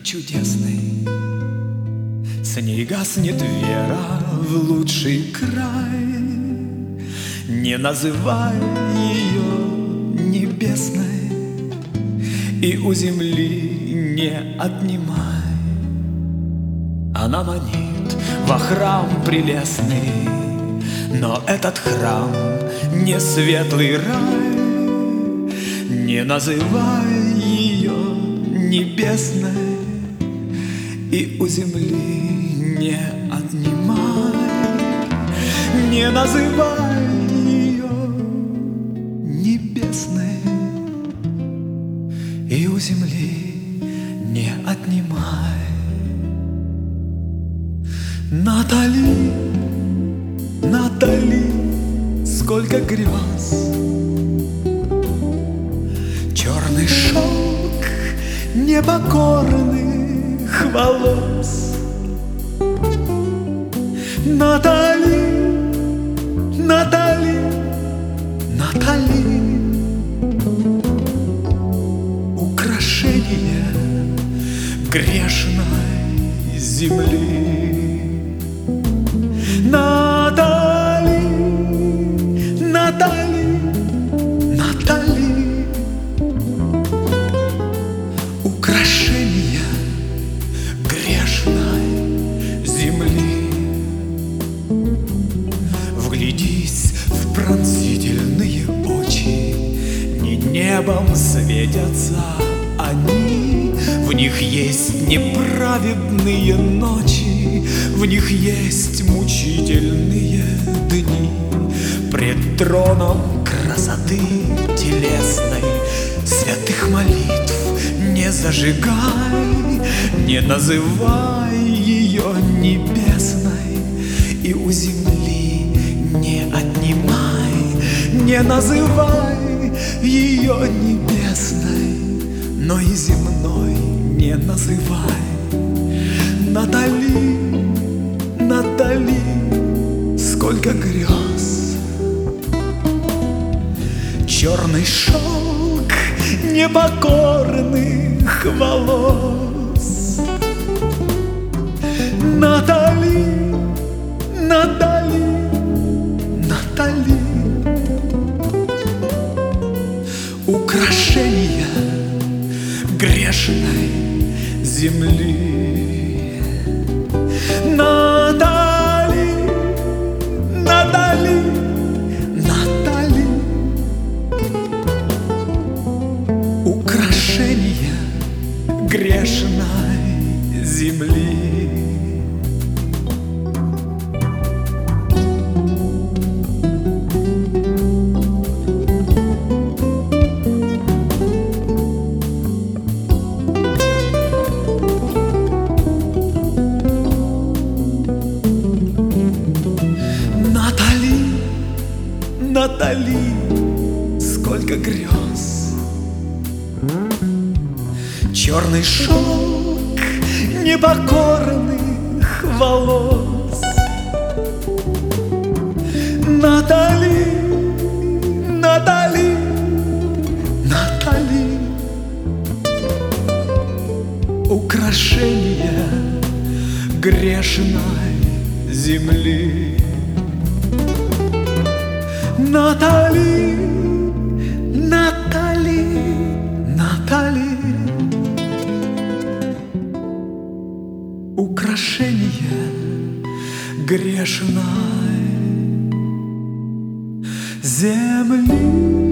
чудесной. С ней гаснет вера в лучший край. Не называй ее небесной и у земли не отнимай. Она манит во храм прелестный, но этот храм не светлый рай. Не называй ее небесной и у земли не отнимай. Не называй ее небесной и у земли не отнимай. Натали, Натали, сколько грез, черный шелк непокорных волос. Натали, Натали, Натали, украшение грешной земли. Натали, Натали, Натали, украшение грешной земли. Вглядись в пронзительные очи, не небом светятся они. В них есть неправедные ночи, в них есть мучительные дни. Пред троном красоты телесной святых молитв не зажигай. Не называй ее небесной и у земли не отнимай. Не называй ее небесной, но и земной не называй. Натали, Натали, сколько грез, черный шелк непокорных волос. Натали, Натали, Натали, украшение грешной земли. Натали, Натали, Натали, украшение грешной земли. Натали, сколько грез, черный шелк непокорных волос. Натали, Натали, Натали, украшение грешной земли. Натали, Натали, Натали, украшение грешной земли.